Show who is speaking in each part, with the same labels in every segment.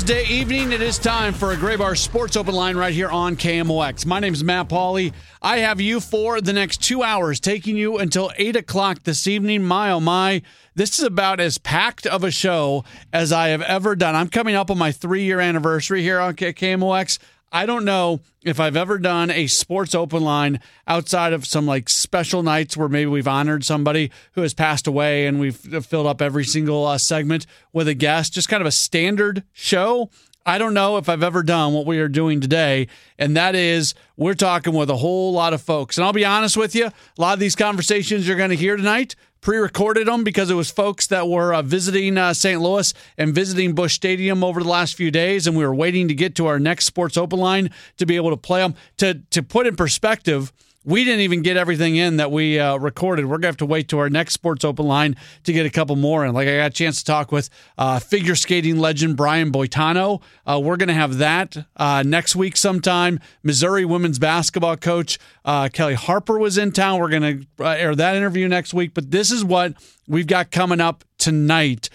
Speaker 1: Thursday evening, it is time for a Graybar Sports Open Line right here on KMOX. My name is Matt Pauley. I have you for the next 2 hours, taking you until 8 o'clock this evening. My, oh my, this is about as packed of a show as I have ever done. I'm coming up on my 3-year anniversary here on KMOX. I don't know if I've ever done a sports open line outside of some like special nights where maybe we've honored somebody who has passed away and we've filled up every single segment with a guest, just kind of a standard show. I don't know if I've ever done what we are doing today, and that is we're talking with a whole lot of folks. And I'll be honest with you, a lot of these conversations you're going to hear tonight, pre-recorded them because it was folks that were visiting St. Louis and visiting Busch Stadium over the last few days, and we were waiting to get to our next Sports Open Line to be able to play them. To put in perspective, we didn't even get everything in that we recorded. We're going to have to wait to our next Sports Open Line to get a couple more in. Like I got a chance to talk with figure skating legend Brian Boitano. We're going to have that next week sometime. Missouri women's basketball coach Kelly Harper was in town. We're going to air that interview next week. But this is what we've got coming up tonight.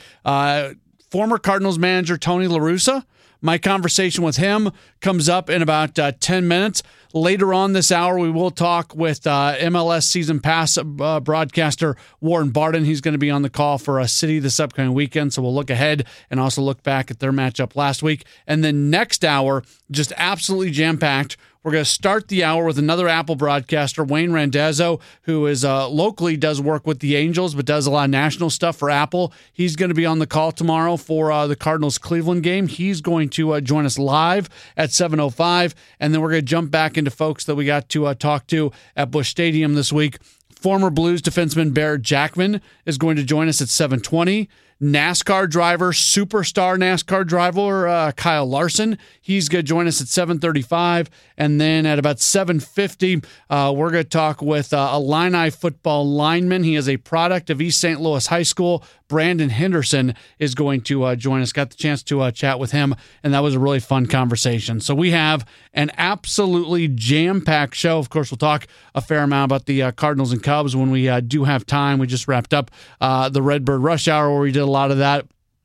Speaker 1: Former Cardinals manager Tony La Russa. My conversation with him comes up in about 10 minutes. Later on this hour, we will talk with MLS Season Pass broadcaster Warren Barton. He's going to be on the call for City this upcoming weekend, so we'll look ahead and also look back at their matchup last week. And then next hour, just absolutely jam-packed. We're going to start the hour with another Apple broadcaster, Wayne Randazzo, who is locally does work with the Angels, but does a lot of national stuff for Apple. He's going to be on the call tomorrow for the Cardinals-Cleveland game. He's going to join us live at 7:05, and then we're going to jump back into folks that we got to talk to at Busch Stadium this week. Former Blues defenseman Barrett Jackman is going to join us at 7:20. NASCAR driver, superstar NASCAR driver Kyle Larson, he's going to join us at 7:35. And then at about 7:50, we're going to talk with a Illini football lineman. He is a product of East St. Louis High School. Brandon Henderson is going to join us. Got the chance to chat with him, and that was a really fun conversation. So we have an absolutely jam-packed show. Of course, we'll talk a fair amount about the Cardinals and Cubs when we do have time. We just wrapped up the Redbird Rush Hour where we did a lot of that.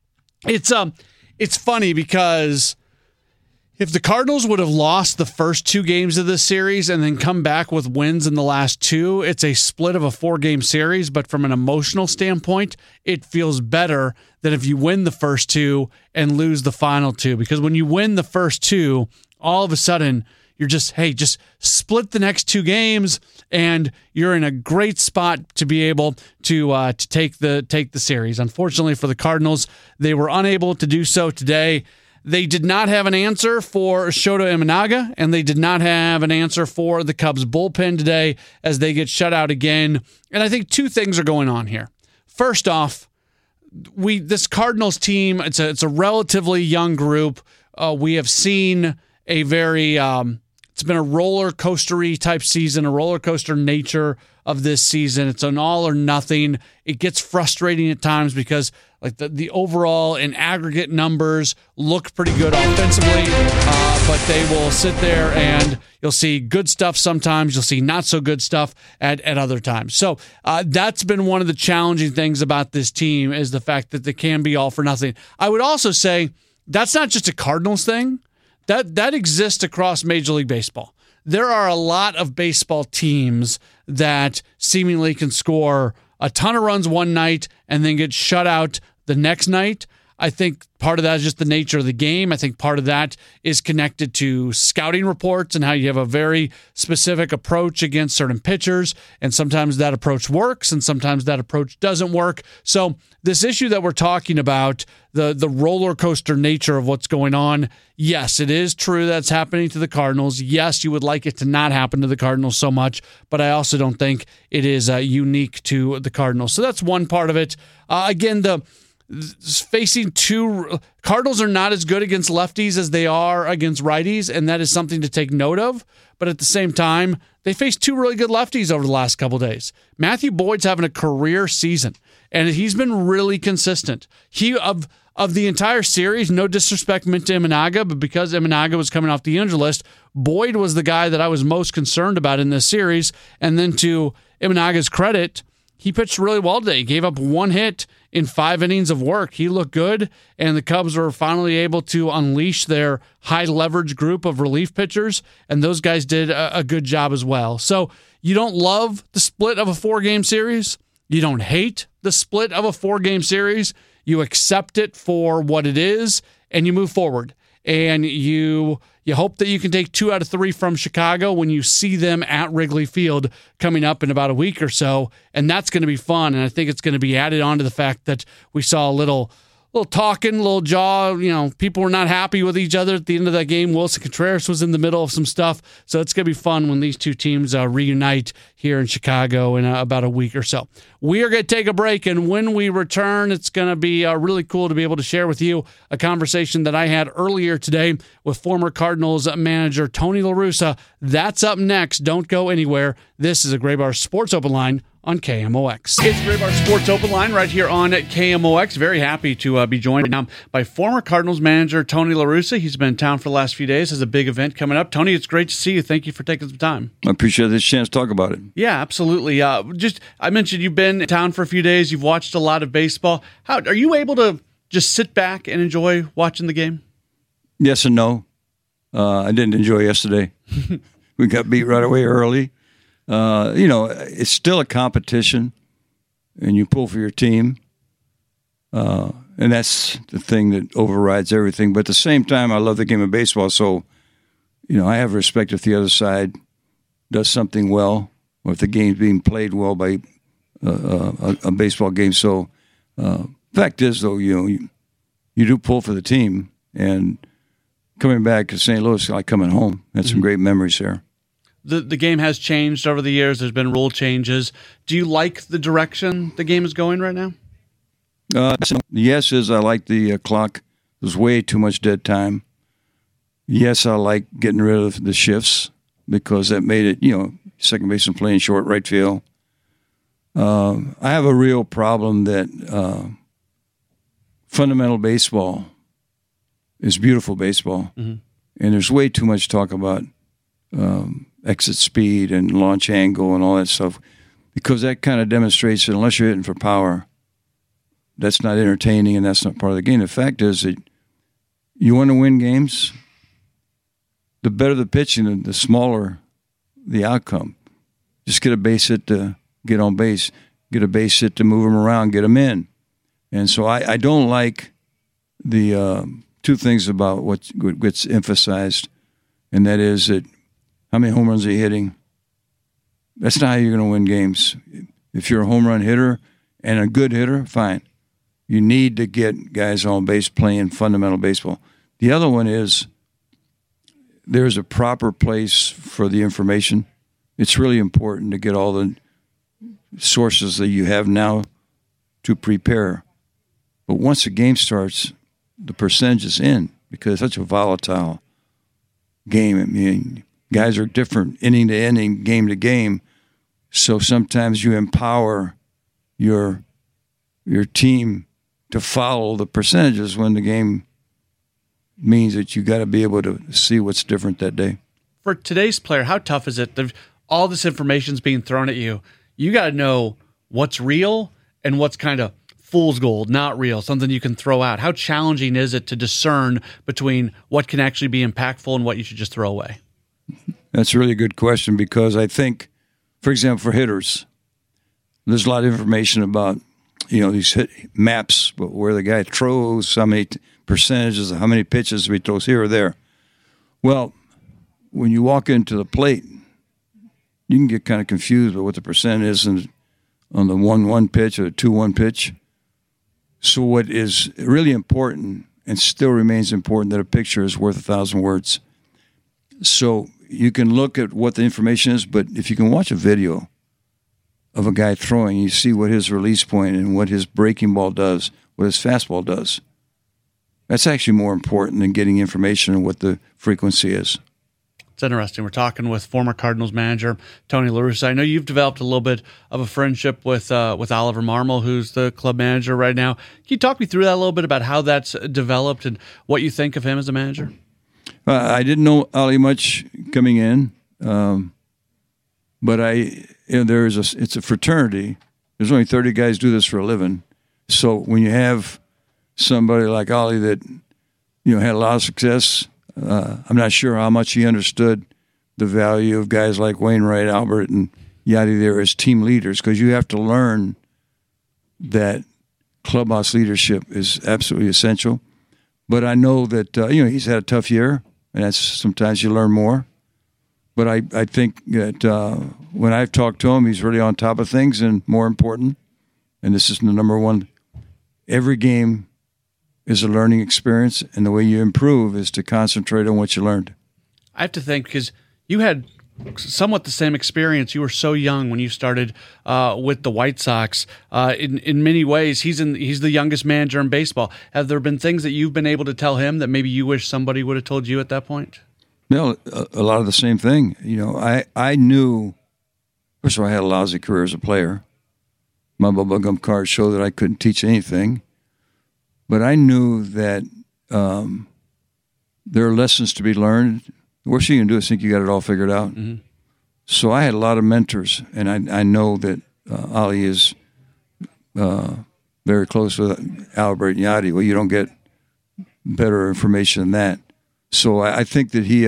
Speaker 1: It's funny because if the Cardinals would have lost the first 2 games of this series and then come back with wins in the last 2, it's a split of a 4-game series. But from an emotional standpoint, it feels better than if you win the first 2 and lose the final 2. Because when you win the first 2, all of a sudden you're just split the next 2 games, and you're in a great spot to be able to take the series. Unfortunately for the Cardinals, they were unable to do so today. They did not have an answer for Shota Imanaga, and they did not have an answer for the Cubs bullpen today as they get shut out again. And I think 2 things are going on here. First off, this Cardinals team, it's a relatively young group. We have seen a very it's been a roller coastery type season, a roller coaster nature of this season. It's an all or nothing. It gets frustrating at times because like the overall and aggregate numbers look pretty good offensively, but they will sit there and you'll see good stuff sometimes. You'll see not so good stuff at other times. So that's been one of the challenging things about this team is the fact that they can be all for nothing. I would also say that's not just a Cardinals thing. That exists across Major League Baseball. There are a lot of baseball teams that seemingly can score a ton of runs one night and then get shut out the next night. I think part of that is just the nature of the game. I think part of that is connected to scouting reports and how you have a very specific approach against certain pitchers, and sometimes that approach works and sometimes that approach doesn't work. So this issue that we're talking about, the roller coaster nature of what's going on, yes, it is true that's happening to the Cardinals. Yes, you would like it to not happen to the Cardinals so much, but I also don't think it is unique to the Cardinals. So that's one part of it. Again, facing Cardinals are not as good against lefties as they are against righties, and that is something to take note of. But at the same time, they faced 2 really good lefties over the last couple days. Matthew Boyd's having a career season, and he's been really consistent. Of the entire series, no disrespect meant to Imanaga, but because Imanaga was coming off the injured list, Boyd was the guy that I was most concerned about in this series. And then to Imanaga's credit, he pitched really well today. He gave up 1 hit in 5 innings of work. He looked good, and the Cubs were finally able to unleash their high leverage group of relief pitchers, and those guys did a good job as well. So you don't love the split of a 4-game series. You don't hate the split of a 4-game series. You accept it for what it is, and you move forward. And you hope that you can take 2 out of 3 from Chicago when you see them at Wrigley Field coming up in about a week or so. And that's going to be fun. And I think it's going to be added on to the fact that we saw a little talking, little jaw. People were not happy with each other at the end of that game. Wilson Contreras was in the middle of some stuff. So it's going to be fun when these two teams reunite here in Chicago in about a week or so. We are going to take a break, and when we return, it's going to be really cool to be able to share with you a conversation that I had earlier today with former Cardinals manager Tony La Russa. That's up next. Don't go anywhere. This is a Graybar Sports Open Line on KMOX. It's Graybar Sports Open Line right here on KMOX. Very happy to be joined now by former Cardinals manager Tony La Russa. He's been in town for the last few days. Has a big event coming up. Tony, it's great to see you. Thank you for taking some time.
Speaker 2: I appreciate this chance to talk about it.
Speaker 1: Yeah, absolutely. I mentioned you've been in town for a few days. You've watched a lot of baseball. How are you able to just sit back and enjoy watching the game?
Speaker 2: Yes and no. I didn't enjoy yesterday. We got beat right away early. It's still a competition, and you pull for your team. And that's the thing that overrides everything. But at the same time, I love the game of baseball. So, I have respect if the other side does something well, or if the game's being played well by a baseball game. So, fact is, though, you do pull for the team. And coming back to St. Louis, like coming home. Had some great memories there.
Speaker 1: The game has changed over the years. There's been rule changes. Do you like the direction the game is going right now?
Speaker 2: Yes, I like the clock. There's way too much dead time. Yes, I like getting rid of the shifts because that made it, second baseman playing short right field. I have a real problem that fundamental baseball is beautiful baseball, and there's way too much talk about exit speed and launch angle and all that stuff, because that kind of demonstrates that unless you're hitting for power, that's not entertaining and that's not part of the game. The fact is that you want to win games, the better the pitching, the smaller the outcome. Just get a base hit to get on base, get a base hit to move them around, get them in. And so I don't like the two things about what gets emphasized, and that is that how many home runs are you hitting? That's not how you're going to win games. If you're a home run hitter and a good hitter, fine. You need to get guys on base playing fundamental baseball. The other one is there's a proper place for the information. It's really important to get all the sources that you have now to prepare. But once the game starts, the percentage is in because it's such a volatile game. I mean, guys are different inning to inning, game to game. So sometimes you empower your team to follow the percentages when the game means that you got to be able to see what's different that day.
Speaker 1: For today's player, how tough is it? All this information's being thrown at you. You got to know what's real and what's kind of fool's gold, not real, something you can throw out. How challenging is it to discern between what can actually be impactful and what you should just throw away?
Speaker 2: That's a really good question, because I think, for example, for hitters, there's a lot of information about, these hit maps, but where the guy throws, how many percentages, how many pitches he throws here or there. Well, when you walk into the plate, you can get kind of confused about what the percent is on the 1-1 pitch or the 2-1 pitch. So what is really important and still remains important, that a picture is worth 1,000 words. So you can look at what the information is, but if you can watch a video of a guy throwing, you see what his release point and what his breaking ball does, what his fastball does. That's actually more important than getting information on what the frequency is.
Speaker 1: It's interesting. We're talking with former Cardinals manager Tony La Russa. I know you've developed a little bit of a friendship with Oliver Marmol, who's the club manager right now. Can you talk me through that a little bit about how that's developed and what you think of him as a manager?
Speaker 2: I didn't know Ollie much coming in, but it's a fraternity. There's only 30 guys do this for a living, So when you have somebody like Ollie that, had a lot of success, I'm not sure how much he understood the value of guys like Wainwright, Albert, and Yadi there as team leaders, because you have to learn that clubhouse leadership is absolutely essential. But I know that, he's had a tough year, and that's sometimes you learn more. But I think that when I've talked to him, he's really on top of things, and more important, and this is the number one, every game is a learning experience, and the way you improve is to concentrate on what you learned.
Speaker 1: I have to think, because you had somewhat the same experience. You were so young when you started with the White Sox. In many ways, he's the youngest manager in baseball. Have there been things that you've been able to tell him that maybe you wish somebody would have told you at that point?
Speaker 2: No, a lot of the same thing. I knew, first of all, I had a lousy career as a player. My bubble gum cards show that I couldn't teach anything. But I knew that there are lessons to be learned. The worst thing you can do is think you got it all figured out. Mm-hmm. So I had a lot of mentors, and I know that Ollie is very close with Albert and Yadi. Well, you don't get better information than that. So I think that he,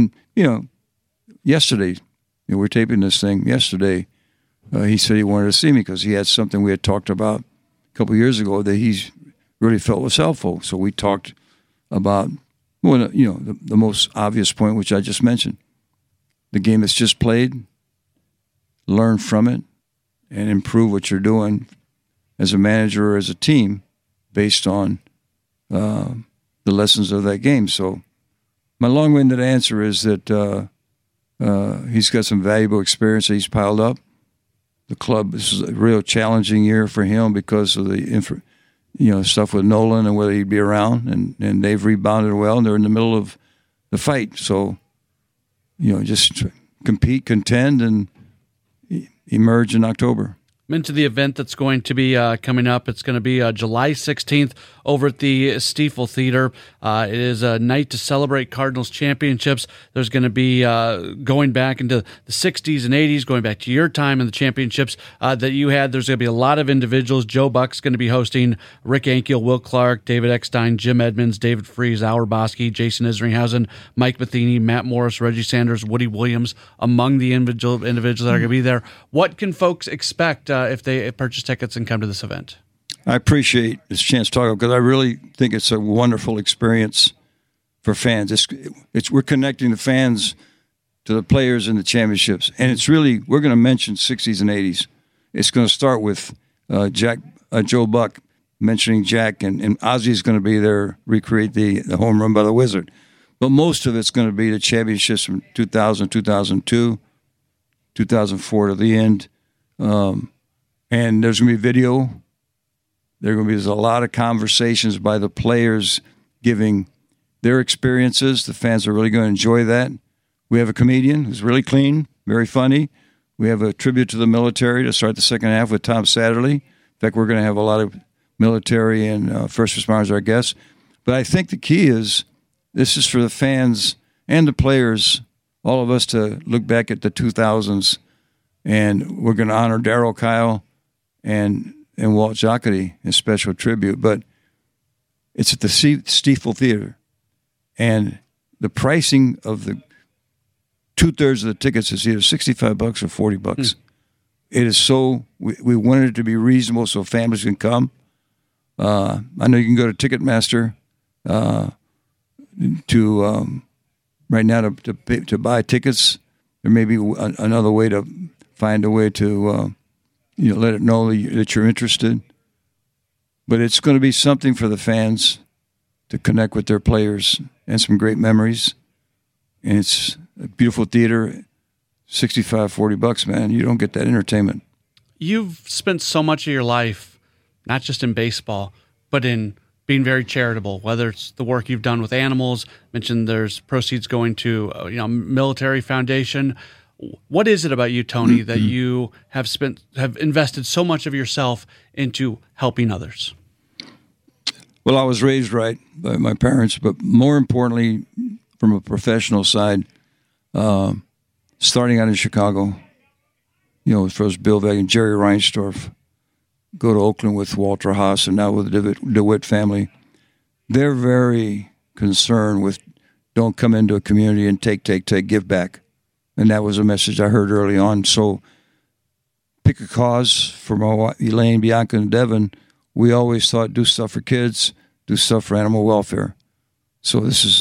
Speaker 2: yesterday, we're taping this thing yesterday, he said he wanted to see me because he had something we had talked about a couple of years ago that he's really felt was helpful. So we talked about, the most obvious point, which I just mentioned. The game that's just played, learn from it, and improve what you're doing as a manager or as a team based on the lessons of that game. So my long-winded answer is that he's got some valuable experience that he's piled up. The club, this is a real challenging year for him because of the stuff with Nolan and whether he'd be around, and they've rebounded well, and they're in the middle of the fight. So, just compete, contend, and emerge in October.
Speaker 1: I'm into the event that's going to be coming up. It's going to be July 16th over at the Stiefel Theater. It is a night to celebrate Cardinals championships. There's going to be going back into the 60s and 80s, going back to your time in the championships that you had. There's going to be a lot of individuals. Joe Buck's going to be hosting, Rick Ankiel, Will Clark, David Eckstein, Jim Edmonds, David Freese, Auerbach, Jason Isringhausen, Mike Matheny, Matt Morris, Reggie Sanders, Woody Williams, among the individuals that are going to be there. What can folks expect if they purchase tickets and come to this event?
Speaker 2: I appreciate this chance to talk because I really think it's a wonderful experience for fans. We're connecting the fans to the players and the championships, and it's really, we're going to mention 60s and 80s. It's going to start with Joe Buck mentioning Jack, and Ozzy's going to be there, recreate the home run by the Wizard. But most of it's going to be the championships from 2000, 2002, 2004 to the end. And there's going to be video. There's a lot of conversations by the players giving their experiences. The fans are really going to enjoy that. We have a comedian who's really clean, very funny. We have a tribute to the military to start the second half with Tom Satterley. In fact, we're going to have a lot of military and first responders our guests. But I think the key is this is for the fans and the players, all of us, to look back at the 2000s, and we're going to honor Darryl Kyle and Walt Jocketty in special tribute. But it's at the Stiefel Theater, and the pricing of the 2/3 of the tickets is either $65 or $40. It is so, we wanted it to be reasonable so families can come. I know you can go to Ticketmaster right now to buy tickets. There may be another way to find a way to let it know that you're interested. But it's going to be something for the fans to connect with their players and some great memories. And it's a beautiful theater. $65-$40, man. You don't get that entertainment.
Speaker 1: You've spent so much of your life, not just in baseball, but in being very charitable, whether it's the work you've done with animals, mentioned there's proceeds going to military foundation. What is it about you, Tony, that you have invested so much of yourself into helping others?
Speaker 2: Well, I was raised right by my parents, but more importantly, from a professional side, starting out in Chicago, first Bill Vegan, Jerry Reinsdorf, go to Oakland with Walter Haas and now with the DeWitt family, they're very concerned with don't come into a community and take, give back. And that was a message I heard early on. So pick a cause. For my wife, Elaine, Bianca, and Devin, we always thought do stuff for kids, do stuff for animal welfare. So this is,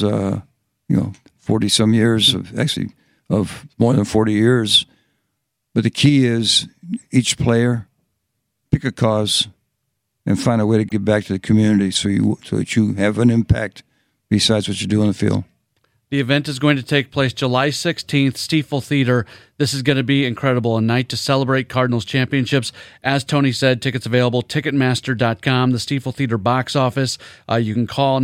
Speaker 2: 40-some years of more than 40 years. But the key is each player, pick a cause and find a way to give back to the community so that you have an impact besides what you do on the field.
Speaker 1: The event is going to take place July 16th, Stiefel Theater. This is going to be incredible, a night to celebrate Cardinals championships. As Tony said, tickets available, Ticketmaster.com, the Stiefel Theater box office. You can call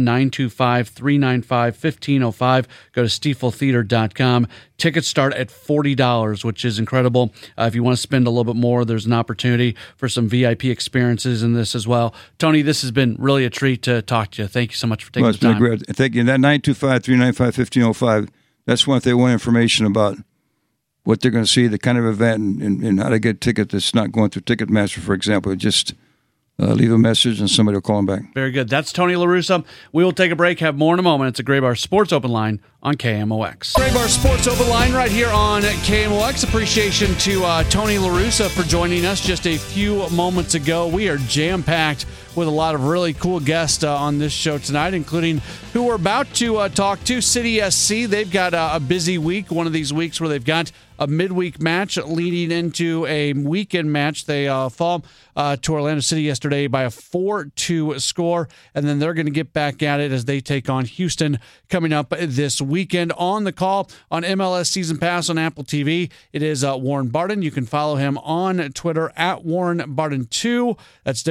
Speaker 1: 925-395-1505. Go to StiefelTheater.com. Tickets start at $40, which is incredible. If you want to spend a little bit more, there's an opportunity for some VIP experiences in this as well. Tony, this has been really a treat to talk to you. Thank you so much for taking the time.
Speaker 2: It's been great. Thank you. That 925-395-1505, that's one if they want information about what they're going to see, the kind of event, and how to get a ticket that's not going through Ticketmaster, for example. Just leave a message and somebody will call them back.
Speaker 1: Very good. That's Tony La Russa. We will take a break, have more in a moment. It's a Graybar Sports Open Line on KMOX. Graybar Sports Open Line right here on KMOX. Appreciation to Tony La Russa for joining us just a few moments ago. We are jam-packed with a lot of really cool guests on this show tonight, including who we're about to talk to, City SC. They've got a busy week, one of these weeks where they've got a midweek match leading into a weekend match. They fall to Orlando City yesterday by a 4-2 score, and then they're going to get back at it as they take on Houston coming up this weekend. On the call on MLS Season Pass on Apple TV, it is Warren Barton. You can follow him on Twitter at Warren Barton 2. That's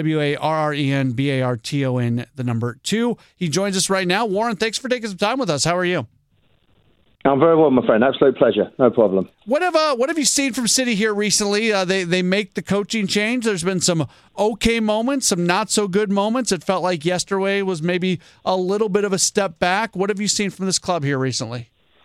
Speaker 1: WarrenBarton, the number 2. He joins us right now. Warren, thanks for taking some time with us. How are you?
Speaker 3: I'm very well, my friend. Absolute pleasure. No problem.
Speaker 1: What have you seen from City here recently? They make the coaching change. There's been some okay moments, some not so good moments. It felt like yesterday was maybe a little bit of a step back. What have you seen from this club here recently?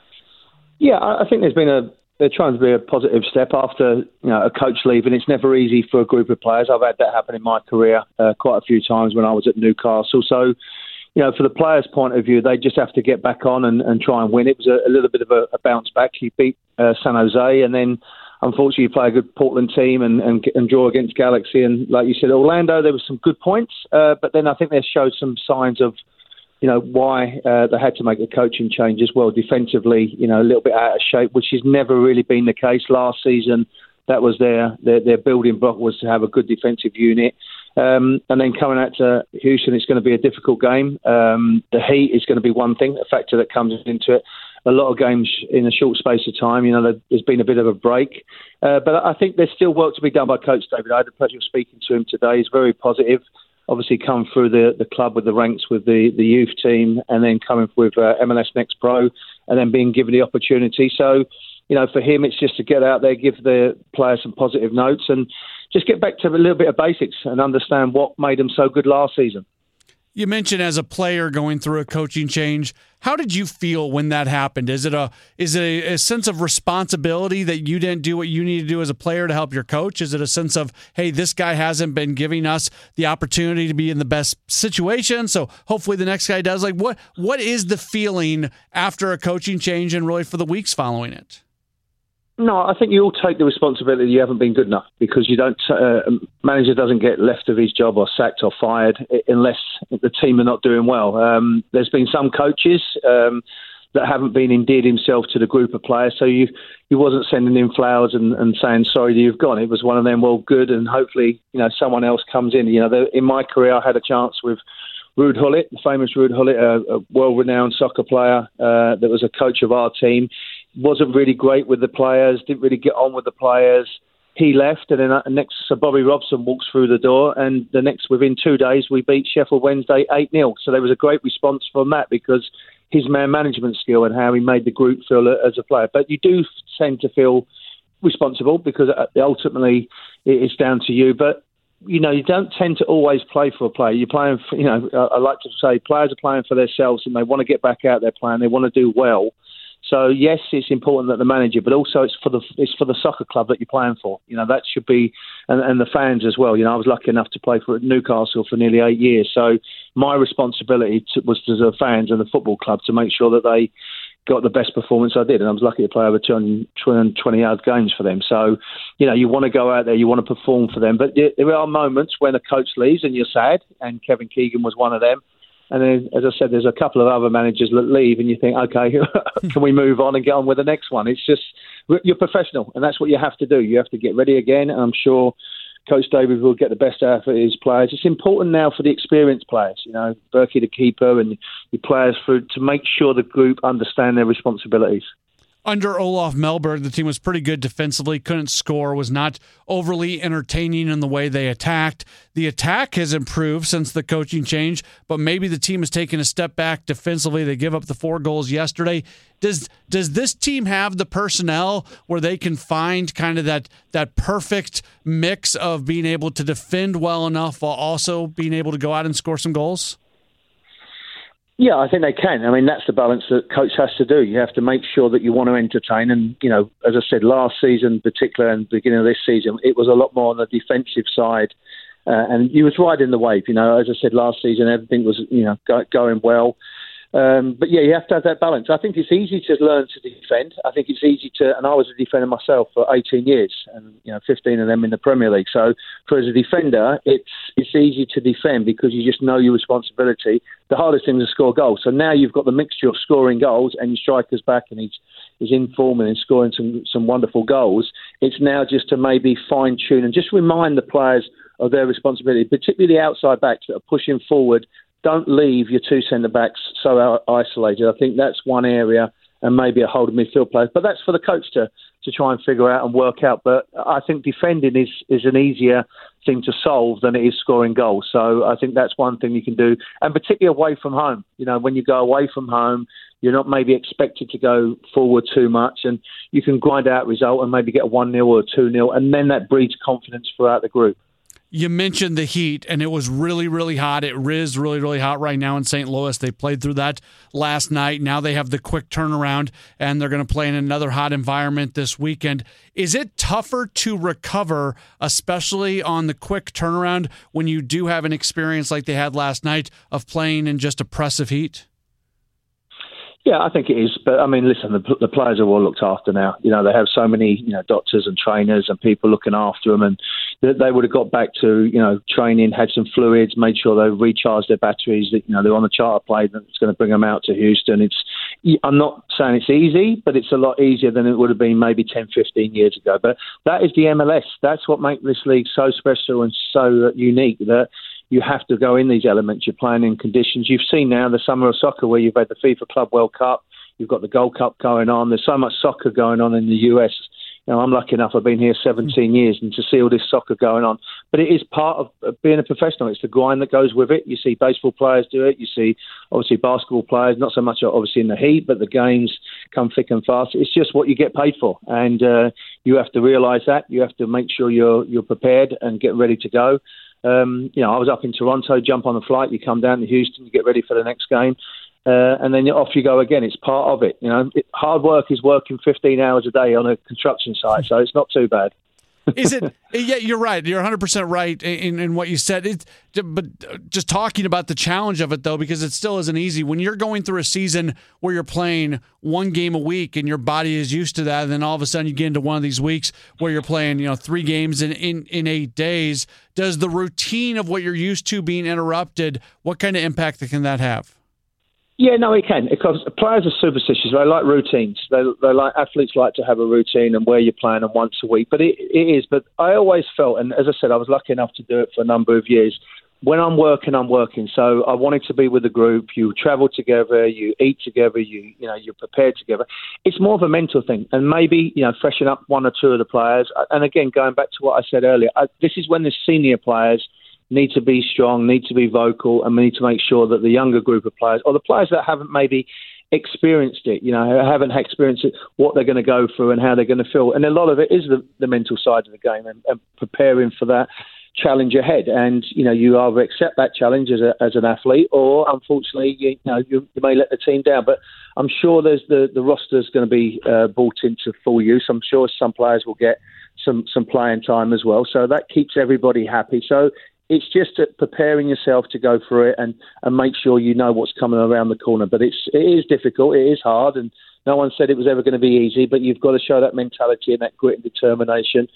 Speaker 3: Yeah, I think they're trying to be a positive step after a coach leaving. It's never easy for a group of players. I've had that happen in my career quite a few times when I was at Newcastle. So, for the players' point of view, they just have to get back on and try and win. It was a little bit of a bounce back. He beat San Jose, and then unfortunately play a good Portland team and draw against Galaxy. And like you said, Orlando, there were some good points, but then I think they showed some signs of why they had to make a coaching change as well. Defensively, a little bit out of shape, which has never really been the case. Last season, that was their building block, was to have a good defensive unit. And then coming out to Houston, it's going to be a difficult game. The heat is going to be one thing, a factor that comes into it. A lot of games in a short space of time. There's been a bit of a break. But I think there's still work to be done by Coach David. I had the pleasure of speaking to him today. He's very positive. Obviously come through the club with the ranks with the youth team, and then coming with MLS Next Pro, and then being given the opportunity. So, for him, it's just to get out there, give the players some positive notes, and just get back to a little bit of basics and understand what made them so good last season.
Speaker 1: You mentioned as a player going through a coaching change. How did you feel when that happened? Is it a sense of responsibility that you didn't do what you need to do as a player to help your coach? Is it a sense of, hey, this guy hasn't been giving us the opportunity to be in the best situation, so hopefully the next guy does? Like, what is the feeling after a coaching change and really for the weeks following it?
Speaker 3: No, I think you all take the responsibility you haven't been good enough, because you don't. Manager doesn't get left of his job or sacked or fired unless the team are not doing well. There's been some coaches that haven't been endeared himself to the group of players, so you wasn't sending in flowers and saying sorry that you've gone. It was one of them, well, good, and hopefully someone else comes in. In my career, I had a chance with Ruud Gullit, the famous Ruud Gullit, a world-renowned soccer player that was a coach of our team. Wasn't really great with the players, didn't really get on with the players. He left, and then next, so Bobby Robson walks through the door, and within 2 days, we beat Sheffield Wednesday 8-0. So there was a great response from that, because his man management skill and how he made the group feel as a player. But you do tend to feel responsible, because ultimately it's down to you. But you don't tend to always play for a player. You're playing for, I like to say, players are playing for themselves, and they want to get back out there playing. They want to do well. So yes, it's important that the manager, but also it's for the soccer club that you're playing for. That should be, and the fans as well. I was lucky enough to play for Newcastle for nearly 8 years. So my responsibility was to the fans and the football club to make sure that they got the best performance I did, and I was lucky to play over 220-odd games for them. So, you want to go out there, you want to perform for them, but there are moments when a coach leaves and you're sad, and Kevin Keegan was one of them. And then, as I said, there's a couple of other managers that leave, and you think, okay, can we move on and get on with the next one? It's just, you're professional, and that's what you have to do. You have to get ready again, and I'm sure Coach David will get the best out of his players. It's important now for the experienced players, Berkey the keeper and your players to make sure the group understand their responsibilities.
Speaker 1: Under Olaf Melberg, the team was pretty good defensively, couldn't score, was not overly entertaining in the way they attacked. The attack has improved since the coaching change, but maybe the team has taken a step back defensively. They give up the 4 goals yesterday. Does this team have the personnel where they can find kind of that perfect mix of being able to defend well enough while also being able to go out and score some goals?
Speaker 3: Yeah, I think they can. I mean, that's the balance that coach has to do. You have to make sure that you want to entertain. And, as I said, last season, particularly, and beginning of this season, it was a lot more on the defensive side. And you was riding the wave. As I said, last season, everything was, going well. But yeah, you have to have that balance. I think it's easy to learn to defend. I think it's easy to, and I was a defender myself for 18 years, and 15 of them in the Premier League. So, as a defender, it's easy to defend because you just know your responsibility. The hardest thing is to score goals. So now you've got the mixture of scoring goals and your striker's back, and he's in form and scoring some wonderful goals. It's now just to maybe fine tune and just remind the players of their responsibility, particularly the outside backs that are pushing forward. Don't leave your 2 centre-backs so isolated. I think that's one area, and maybe a holding midfield player. But that's for the coach to try and figure out and work out. But I think defending is an easier thing to solve than it is scoring goals. So I think that's one thing you can do. And particularly away from home. When you go away from home, you're not maybe expected to go forward too much, and you can grind out a result and maybe get a 1-0 or a 2-0, and then that breeds confidence throughout the group.
Speaker 1: You mentioned the heat, and it was really, really hot. It is really, really hot right now in St. Louis. They played through that last night. Now they have the quick turnaround, and they're going to play in another hot environment this weekend. Is it tougher to recover, especially on the quick turnaround, when you do have an experience like they had last night of playing in just oppressive heat?
Speaker 3: Yeah, I think it is. But, I mean, listen, the players are all looked after now. They have so many, doctors and trainers and people looking after them. And they would have got back to, training, had some fluids, made sure they recharged their batteries. They're on the charter plane that's going to bring them out to Houston. I'm not saying it's easy, but it's a lot easier than it would have been maybe 10, 15 years ago. But that is the MLS. That's what makes this league so special and so unique, that you have to go in these elements. You're playing in conditions. You've seen now the summer of soccer where you've had the FIFA Club World Cup. You've got the Gold Cup going on. There's so much soccer going on in the US. I'm lucky enough. I've been here 17 years, and to see all this soccer going on. But it is part of being a professional. It's the grind that goes with it. You see baseball players do it. You see, obviously, basketball players, not so much obviously in the heat, but the games come thick and fast. It's just what you get paid for. And you have to realise that. You have to make sure you're prepared and get ready to go. I was up in Toronto, jump on a flight, you come down to Houston, you get ready for the next game, and then off you go again. It's part of it. Hard work is working 15 hours a day on a construction site, so it's not too bad.
Speaker 1: Is it? Yeah, you're right. You're 100% right in what you said. But just talking about the challenge of it, though, because it still isn't easy. When you're going through a season where you're playing 1 game a week and your body is used to that, and then all of a sudden you get into one of these weeks where you're playing 3 games in 8 days, does the routine of what you're used to being interrupted, what kind of impact can that have?
Speaker 3: Yeah, no, it can, because players are superstitious. They like routines. They like, athletes like to have a routine and where you're playing them once a week. But it is. But I always felt, and as I said, I was lucky enough to do it for a number of years. When I'm working, I'm working. So I wanted to be with the group. You travel together, you eat together, you're prepared together. It's more of a mental thing, and maybe freshen up 1 or 2 of the players. And again, going back to what I said earlier, this is when the senior players need to be strong, need to be vocal, and we need to make sure that the younger group of players, or the players that haven't maybe experienced it, haven't experienced it, what they're going to go through and how they're going to feel. And a lot of it is the mental side of the game and preparing for that challenge ahead, and you either accept that challenge as an athlete, or unfortunately, you may let the team down. But I'm sure there's the roster's going to be brought into full use. I'm sure some players will get some playing time as well, so that keeps everybody happy. So it's just preparing yourself to go through it and make sure you know what's coming around the corner. But it is difficult, it is hard, and no one said it was ever going to be easy. But you've got to show that mentality and that grit and determination,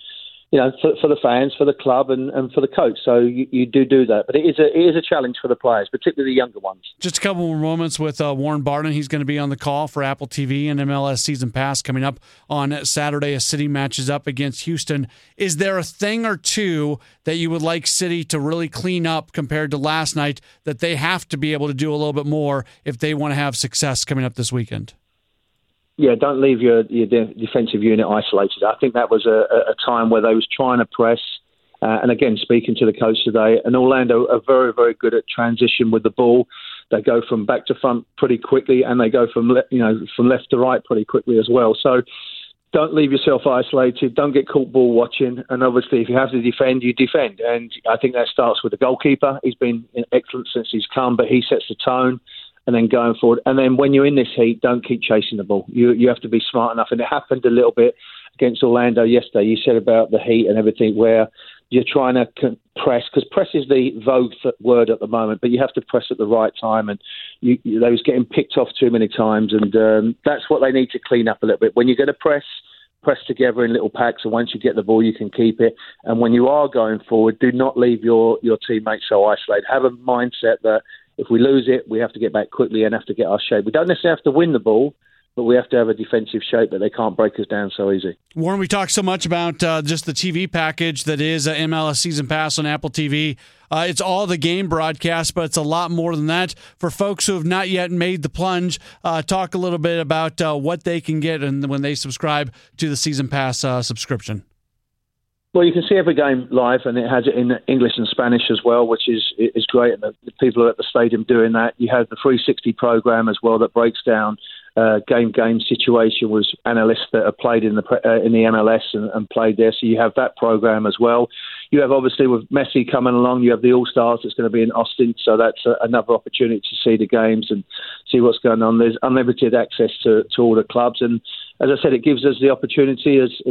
Speaker 3: for the fans, for the club, and for the coach. So you do that. But it is a challenge for the players, particularly the younger ones.
Speaker 1: Just a couple more moments with Warren Barton. He's going to be on the call for Apple TV and MLS Season Pass coming up on Saturday as City matches up against Houston. Is there a thing or two that you would like City to really clean up compared to last night that they have to be able to do a little bit more if they want to have success coming up this weekend?
Speaker 3: Yeah, don't leave your defensive unit isolated. I think that was a time where they was trying to press. And again, speaking to the coach today, and Orlando are very, very good at transition with the ball. They go from back to front pretty quickly, and they go from left to right pretty quickly as well. So don't leave yourself isolated. Don't get caught ball watching. And obviously, if you have to defend, you defend. And I think that starts with the goalkeeper. He's been excellent since he's come, but he sets the tone. And then going forward. And then when you're in this heat, don't keep chasing the ball. You have to be smart enough. And it happened a little bit against Orlando yesterday. You said about the heat and everything, where you're trying to press, because press is the vogue word at the moment, but you have to press at the right time. And they was getting picked off too many times. And that's what they need to clean up a little bit. When you're going to press together in little packs, and once you get the ball, you can keep it. And when you are going forward, do not leave your teammates so isolated. Have a mindset that if we lose it, we have to get back quickly and have to get our shape. We don't necessarily have to win the ball, but we have to have a defensive shape that they can't break us down so easy.
Speaker 1: Warren, we talked so much about just the TV package that is MLS Season Pass on Apple TV. It's all the game broadcast, but it's a lot more than that. For folks who have not yet made the plunge, talk a little bit about what they can get when they subscribe to the Season Pass subscription.
Speaker 3: Well, you can see every game live, and it has it in English and Spanish as well, which is great. And the people are at the stadium doing that. You have the 360 program as well that breaks down game situation with analysts that are played in the MLS and played there. So you have that program as well. You have, obviously, with Messi coming along, you have the All-Stars that's going to be in Austin. So that's another opportunity to see the games and see what's going on. There's unlimited access to all the clubs. And as I said, it gives us the opportunity as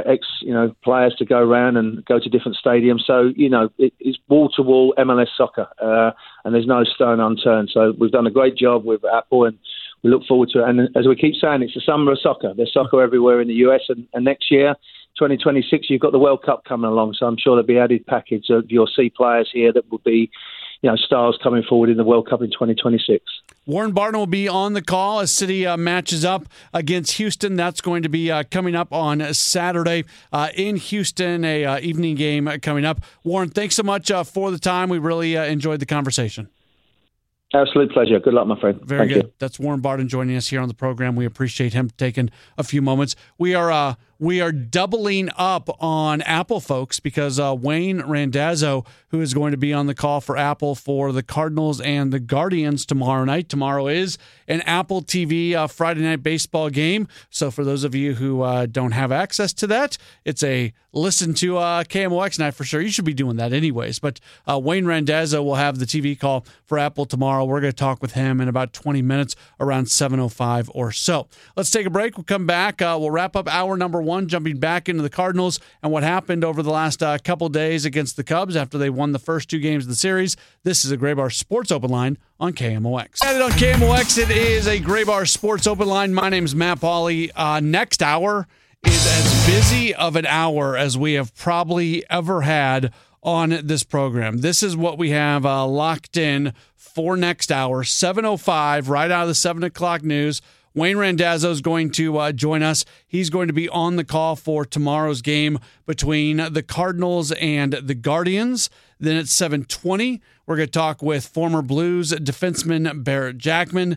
Speaker 3: players to go around and go to different stadiums. So, it's wall-to-wall MLS soccer, and there's no stone unturned. So we've done a great job with Apple, and we look forward to it. And as we keep saying, it's the summer of soccer. There's soccer everywhere in the US, and next year, 2026, you've got the World Cup coming along. So I'm sure there'll be added package. You'll see players here that will be stars coming forward in the World Cup in 2026.
Speaker 1: Warren Barton will be on the call as City matches up against Houston. That's going to be coming up on Saturday in Houston, a evening game coming up. Warren, thanks so much for the time. We really enjoyed the conversation.
Speaker 3: Absolute pleasure. Good luck, my friend.
Speaker 1: Very
Speaker 3: Thank
Speaker 1: good.
Speaker 3: you.
Speaker 1: That's Warren Barton joining us here on the program. We appreciate him taking a few moments. We are doubling up on Apple folks because Wayne Randazzo, who is going to be on the call for Apple for the Cardinals and the Guardians tomorrow night. Tomorrow is an Apple TV Friday night baseball game. So for those of you who don't have access to that, it's a listen to KMOX night for sure. You should be doing that anyways. But Wayne Randazzo will have the TV call for Apple tomorrow. We're going to talk with him in about 20 minutes, around 7:05 or so. Let's take a break. We'll come back. We'll wrap up hour number one, jumping back into the Cardinals and what happened over the last couple days against the Cubs after they won the first two games of the series. This is a Graybar Sports Open Line on KMOX. And on KMOX, it is a Graybar Sports Open Line. My name's Matt Pauley. Next hour is as busy of an hour as we have probably ever had on this program. This is what we have locked in for next hour, 7:05, right out of the 7 o'clock news. Wayne Randazzo is going to join us. He's going to be on the call for tomorrow's game between the Cardinals and the Guardians. Then at 7:20, we're going to talk with former Blues defenseman Barrett Jackman.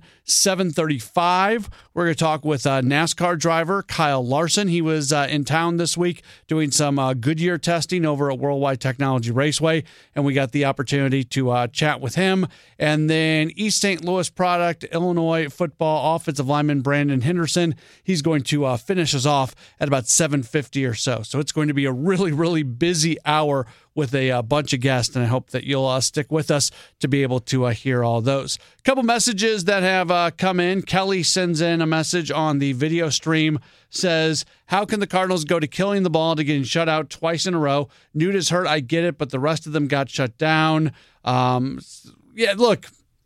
Speaker 1: 7:35, we're going to talk with NASCAR driver Kyle Larson. He was in town this week doing some Goodyear testing over at Worldwide Technology Raceway, and we got the opportunity to chat with him. And then East St. Louis product, Illinois football offensive lineman Brandon Henderson. He's going to finish finishes off at about 7:50 or so. So it's going to be a really, really busy hour with a bunch of guests, and I hope that you'll stick with us to be able to hear all those. A couple messages that have come in. Kelly sends in a message on the video stream, says, how can the Cardinals go to killing the ball to getting shut out twice in a row? Newt is hurt, I get it, but the rest of them got shut down. Yeah, look,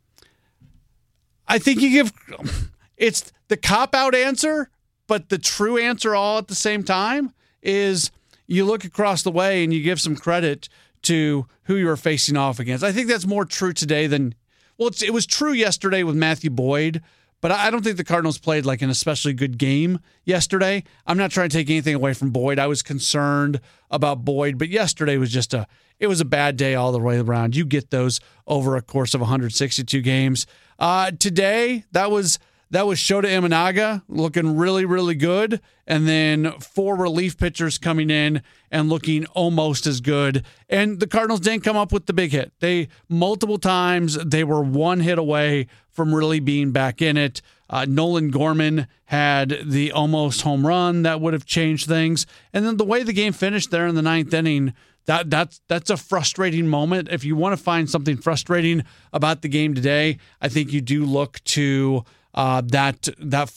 Speaker 1: I think you give it's the cop-out answer, but the true answer all at the same time is you look across the way and you give some credit to who you were facing off against. I think that's more true today than, well, it was true yesterday with Matthew Boyd, but I don't think the Cardinals played like an especially good game yesterday. I'm not trying to take anything away from Boyd. I was concerned about Boyd, but yesterday was just it was a bad day all the way around. You get those over a course of 162 games. Today, that was Shota Imanaga looking really, really good, and then 4 relief pitchers coming in and looking almost as good. And the Cardinals didn't come up with the big hit. Multiple times they were 1 hit away from really being back in it. Nolan Gorman had the almost home run that would have changed things. And then the way the game finished there in the 9th inning, that's a frustrating moment. If you want to find something frustrating about the game today, I think you do look to that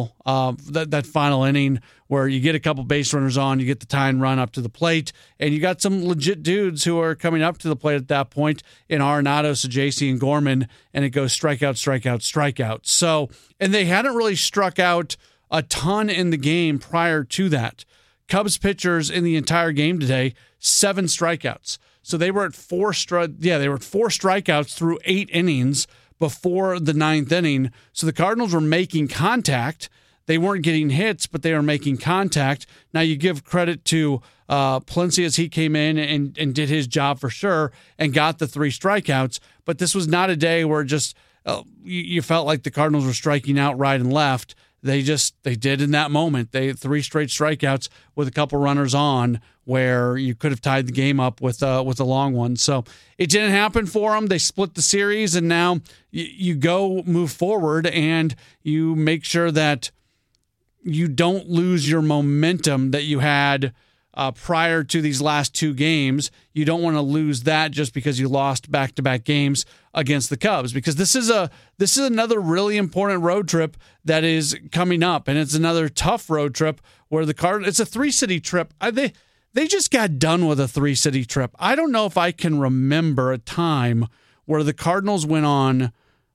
Speaker 1: final inning where you get a couple base runners on, you get the tying run up to the plate, and you got some legit dudes who are coming up to the plate at that point in Arenado, Saggese, and Gorman, and it goes strikeout, strikeout, strikeout. So, and they hadn't really struck out a ton in the game prior to that. Cubs pitchers in the entire game today, 7 strikeouts. So they were at 4 strikeouts through 8 innings before the 9th inning. So the Cardinals were making contact. They weren't getting hits, but they were making contact. Now you give credit to Palencia as he came in and did his job for sure and got the 3 strikeouts. But this was not a day where just you felt like the Cardinals were striking out right and left. They did in that moment. They had 3 straight strikeouts with a couple runners on where you could have tied the game up with a long one. So it didn't happen for them. They split the series, and now you go move forward and you make sure that you don't lose your momentum that you had prior to these last 2 games. You don't want to lose that just because you lost back-to-back games against the Cubs, because this is another really important road trip that is coming up, and it's another tough road trip where it's a 3-city trip. They just got done with a 3-city trip. I don't know if I can remember a time where the Cardinals went on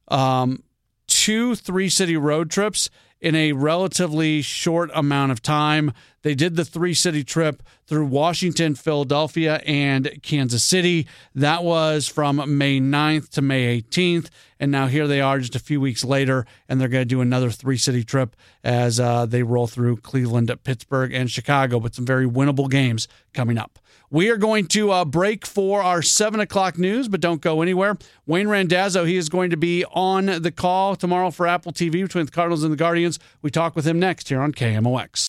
Speaker 1: 2 3-city road trips in a relatively short amount of time. They did the 3-city trip through Washington, Philadelphia, and Kansas City. That was from May 9th to May 18th. And now here they are just a few weeks later, and they're going to do another 3-city trip as they roll through Cleveland, Pittsburgh, and Chicago, but some very winnable games coming up. We are going to break for our 7 o'clock news, but don't go anywhere. Wayne Randazzo, he is going to be on the call tomorrow for Apple TV between the Cardinals and the Guardians. We talk with him next here on KMOX.